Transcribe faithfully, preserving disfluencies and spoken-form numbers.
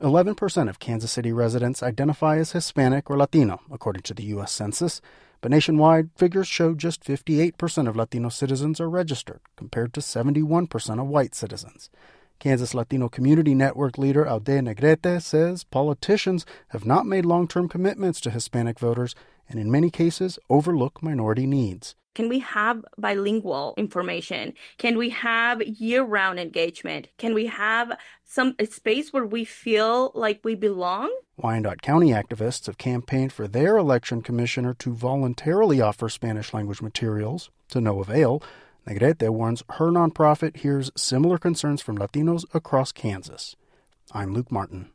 eleven percent of Kansas City residents identify as Hispanic or Latino, according to the U S Census. But nationwide, figures show just fifty-eight percent of Latino citizens are registered, compared to seventy-one percent of white citizens. Kansas Latino Community Network leader Aude Negrete says politicians have not made long-term commitments to Hispanic voters and in many cases overlook minority needs. Can we have bilingual information? Can we have year-round engagement? Can we have some a space where we feel like we belong? Wyandotte County activists have campaigned for their election commissioner to voluntarily offer Spanish-language materials, to no avail. Negrete warns her nonprofit hears similar concerns from Latinos across Kansas. I'm Luke Martin.